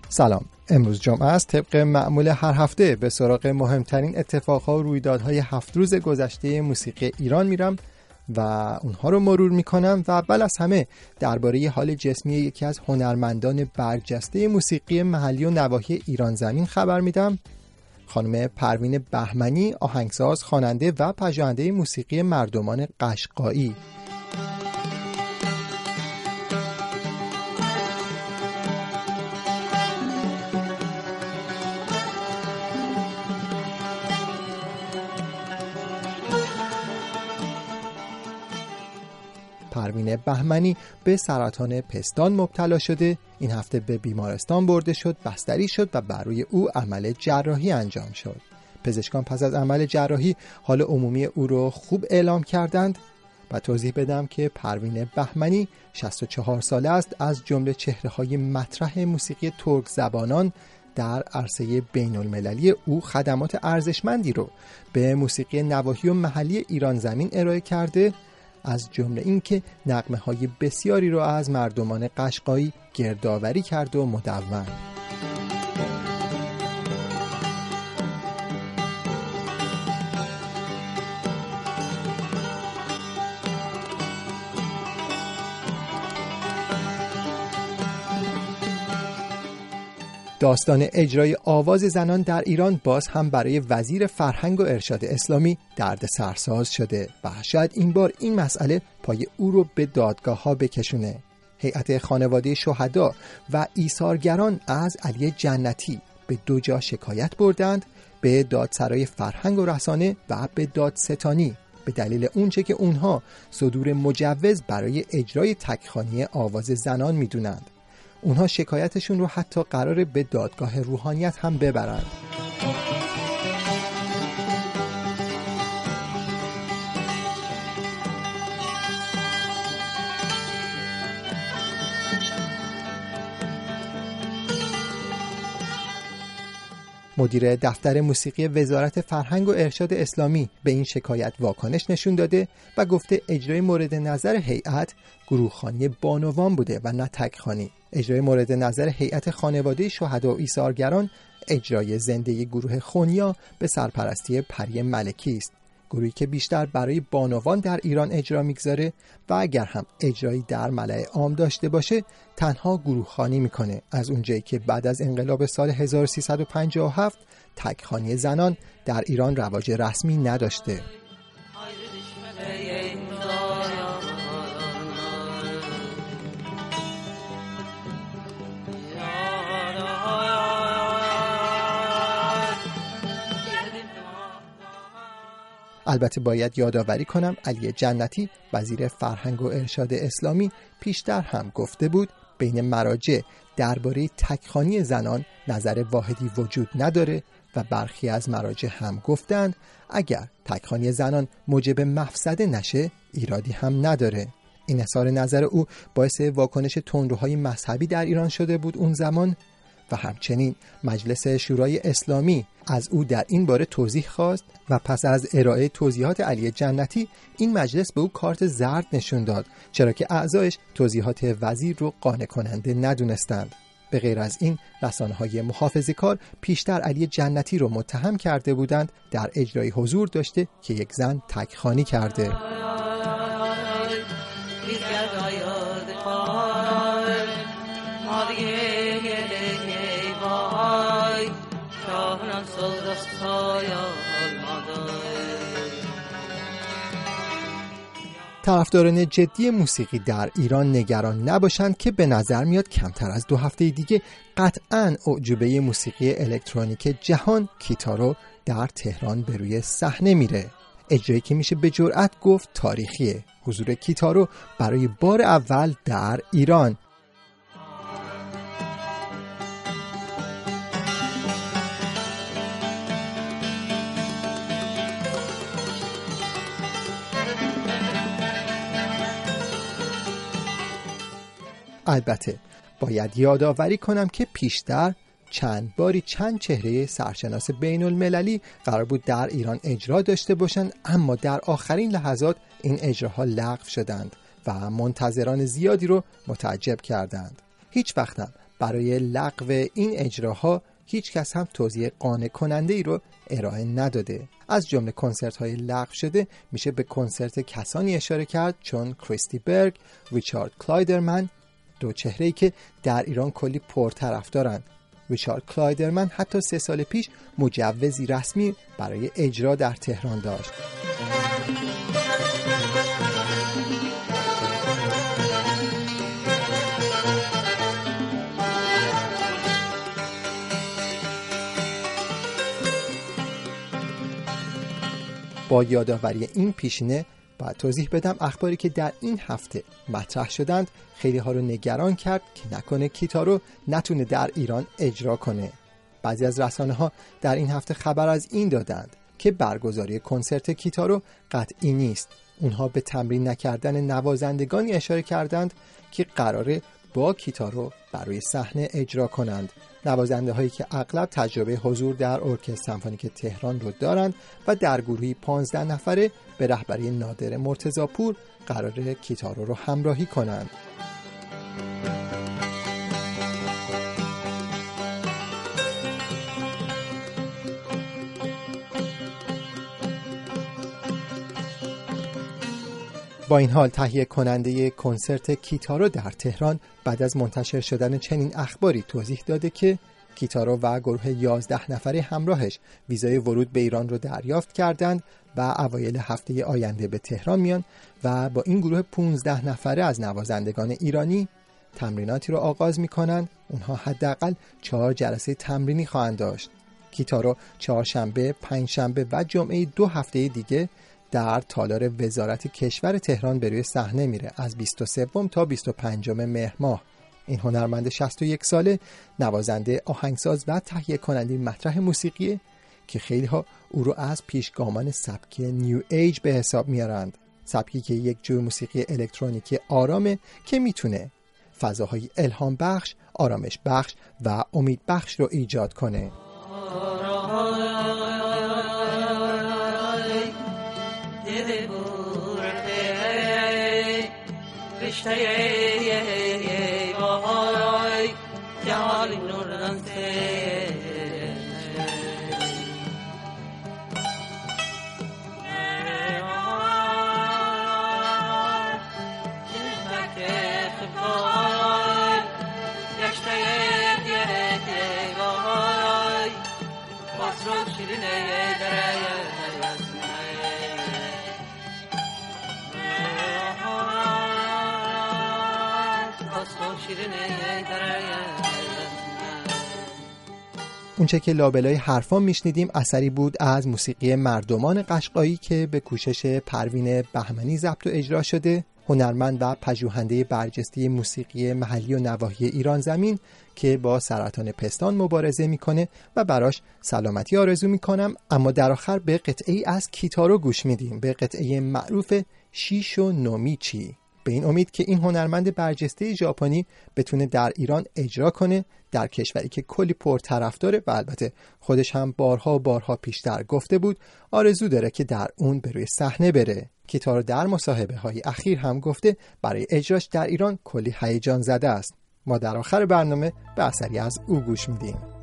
سلام، امروز جمعه است. طبق معمول هر هفته به سراغ مهمترین اتفاقها و رویدادهای 7 روز گذشته موسیقی ایران میرم و اونها رو مرور میکنم و اول از همه درباره حال جسمی یکی از هنرمندان برجسته موسیقی محلی و نواحی ایران زمین خبر میدم. خانم پروین بهمنی، آهنگساز، خواننده و پژوهنده موسیقی مردمان قشقایی. پروین بهمنی به سرطان پستان مبتلا شده. این هفته به بیمارستان برده شد، بستری شد و بر روی او عمل جراحی انجام شد. پزشکان پس از عمل جراحی حال عمومی او رو خوب اعلام کردند. و توضیح بدم که پروین بهمنی 64 ساله است، از جمله چهره‌های مطرح موسیقی ترک زبانان. در عرصه بین المللی او خدمات ارزشمندی رو به موسیقی نواحی و محلی ایران زمین ارائه کرده، از جمله این که نغمه‌های بسیاری را از مردمان قشقایی گردآوری کرد و مدون. داستان اجرای آواز زنان در ایران باز هم برای وزیر فرهنگ و ارشاد اسلامی درد سرساز شده و شاید این بار این مسئله پای او رو به دادگاه ها بکشونه. هیئت خانواده شهدا و ایثارگران از علی جنتی به 2 جا شکایت بردند، به دادسرای فرهنگ و رسانه و به دادستانی، به دلیل اونچه که اونها صدور مجوز برای اجرای تک‌خوانی آواز زنان میدونند. اونها شکایتشون رو حتی قراره به دادگاه روحانیت هم ببرند. مدیر دفتر موسیقی وزارت فرهنگ و ارشاد اسلامی به این شکایت واکنش نشون داده و گفته اجرای مورد نظر هیئت گروهخوانی بانوان بوده و نه تک‌خوانی. اجرای مورد نظر هیئت خانواده شهدا و ایثارگران اجرای زنده گروه خونیا به سرپرستی پری ملکی است، گروهی که بیشتر برای بانوان در ایران اجرا میگذاره و اگر هم اجرایی در ملأ عام داشته باشه تنها گروهخوانی میکنه، از اونجایی که بعد از انقلاب سال 1357 تک‌خوانی زنان در ایران رواج رسمی نداشته. البته باید یادآوری کنم علی جنتی وزیر فرهنگ و ارشاد اسلامی پیشتر هم گفته بود بین مراجع درباره تک‌خوانی زنان نظر واحدی وجود نداره و برخی از مراجع هم گفتند اگر تک‌خوانی زنان موجب مفسده نشه ایرادی هم نداره. این اظهار نظر او باعث واکنش تندروهای مذهبی در ایران شده بود اون زمان و همچنین مجلس شورای اسلامی از او در این باره توضیح خواست و پس از ارائه توضیحات علی جنتی این مجلس به او کارت زرد نشون داد، چرا که اعضایش توضیحات وزیر رو قانع کننده ندونستند. به غیر از این رسانه‌های محافظه‌کار پیشتر علی جنتی رو متهم کرده بودند در اجرای حضور داشته که یک زن تک‌خوانی کرده. طرفداران جدی موسیقی در ایران نگران نباشند که به نظر میاد کمتر از 2 هفته دیگه قطعاً اعجوبه موسیقی الکترونیک جهان کیتارو در تهران به روی صحنه میره. اجرایی که میشه به جرئت گفت تاریخیه. حضور کیتارو برای بار اول در ایران. البته باید یادآوری کنم که پیشتر چند باری چند چهره سرشناس بین المللی قرار بود در ایران اجرا داشته باشند، اما در آخرین لحظات این اجراها لغو شدند و منتظران زیادی رو متعجب کردند. هیچ وقتم برای لغو این اجراها هیچ کس هم توضیح قانع کننده ای رو ارائه نداده. از جمله کنسرت های لغو شده میشه به کنسرت کسانی اشاره کرد چون کریستی برگ، ریچارد کلایدرمن، دو چهره‌ای که در ایران کلی پرطرفدارن. ریچارد کلایدرمن حتی 3 سال پیش مجوزی رسمی برای اجرا در تهران داشت. با یادآوری این پیشینه باید توضیح بدم اخباری که در این هفته مطرح شدند خیلی ها رو نگران کرد که نکنه کیتارو نتونه در ایران اجرا کنه. بعضی از رسانه ها در این هفته خبر از این دادند که برگزاری کنسرت کیتارو قطعی نیست. اونها به تمرین نکردن نوازندگانی اشاره کردند که قراره با کیتارو برای صحنه اجرا کنند. نوازنده هایی که اغلب تجربه حضور در ارکستر سمفونیک تهران رو دارند و در گروهی 15 نفره به رهبری نادر مرتضاپور قراره کیتارو رو همراهی کنند. با این حال تهیه کننده کنسرت کیتارو در تهران بعد از منتشر شدن چنین اخباری توضیح داده که کیتارو و گروه 11 نفره همراهش ویزای ورود به ایران رو دریافت کردند و اوایل هفته آینده به تهران میان و با این گروه 15 نفره از نوازندگان ایرانی تمریناتی رو آغاز میکنند. اونها حداقل 4 جلسه تمرینی خواهند داشت. کیتارو چهارشنبه، پنجشنبه و جمعه 2 هفته دیگه در تالار وزارت کشور تهران به روی صحنه میره از 23 تا 25 مهر ماه. این هنرمند 61 ساله نوازنده، آهنگساز و تهیه کننده مطرح موسیقی که خیلی ها او رو از پیشگامان سبک نیو ایج به حساب میارند. سبکی که یک جور موسیقی الکترونیکی آرامه که میتونه فضاهای الهام بخش، آرامش بخش و امید بخش رو ایجاد کنه. اونچه که لابلای حرفان میشنیدیم اثری بود از موسیقی مردمان قشقایی که به کوشش پروین بهمنی ضبط و اجرا شده، هنرمند و پژوهنده برجسته موسیقی محلی و نواحی ایران زمین که با سرطان پستان مبارزه میکنه و براش سلامتی آرزو میکنم. اما در آخر به قطعه‌ای از کیتارو گوش میدیم، به قطعه معروف شیشو نومیچی، به این امید که این هنرمند برجسته ژاپنی بتونه در ایران اجرا کنه، در کشوری که کلی پرطرفداره و البته خودش هم بارها پیشتر گفته بود آرزو داره که در اون به روی صحنه بره. کیتارو در مصاحبه های اخیر هم گفته برای اجراش در ایران کلی هیجان زده است. ما در آخر برنامه به اثری از او گوش میدیم.